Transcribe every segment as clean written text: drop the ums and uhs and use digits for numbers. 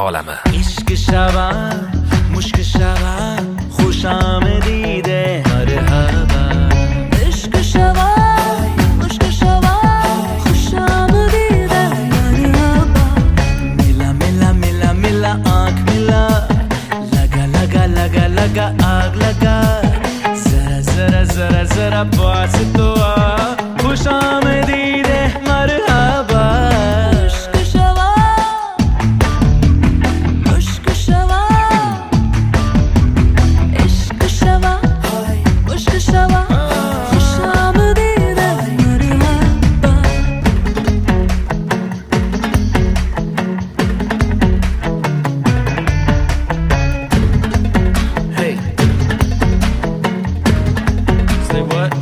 olami. इश्क शवा मुश्क शवा खुशामदीदे मरहबा इश्क शवा मुश्क शवा खुशामदीदे मरहबा मिला मिला मिला मिला आँख मिला लगा लगा लगा लगा आग लगा जरा जरा जरा जरा पास तो आ खुशामदीदे मरहबा इश्क शवा मुश्क शवा इश्क शवा मुश्क शवा खुशामदीदे मरहबा Hey. Say what?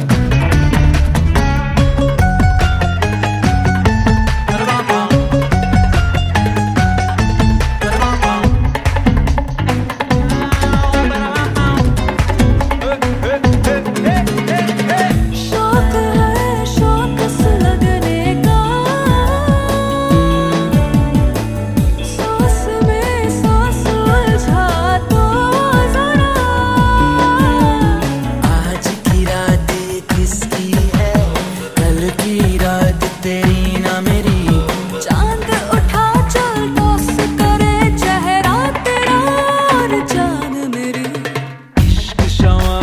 शौक है शौक से लगने का सांस में सांस उलझा तो जरा आज की रात किसकी है कल की रात तेरी ना मेरी चांद उठा चल टॉस करे चेहरा तेरा और जान मेरी इश्क शवा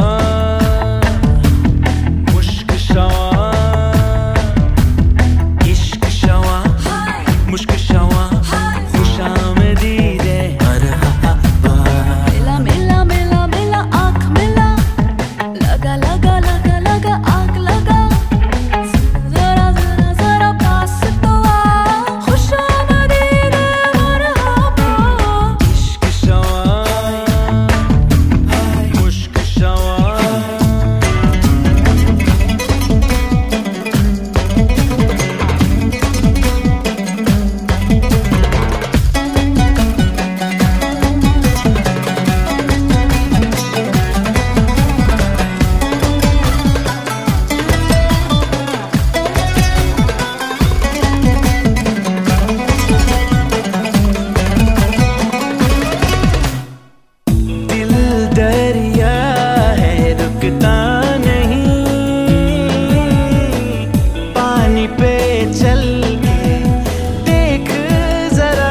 मुश्क शवा इश्क शवा मुश्क शवा खुशामदीदे मरहबा मिला मिला मिला मिला आँख मिला लगा लगा लगा लगा आग लगा जरा जरा जरा पास तो आ खुशामदीदे मरहबा इश्क शवा मुश्क शवा दिल दरिया है रुकता नहीं पानी पे चल के देख जरा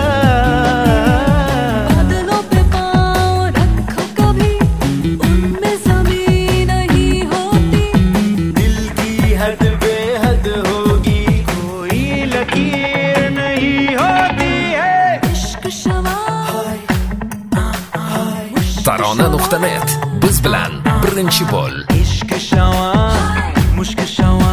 बादलों पे पाँव रखो कभी उनमें ज़मीन नहीं होती दिल की हद बेहद होगी कोई लकीर नहीं होती है इश्क शवा Tarona.net biz bilan birinchi bo'l. इश्क शवा मुश्क शवा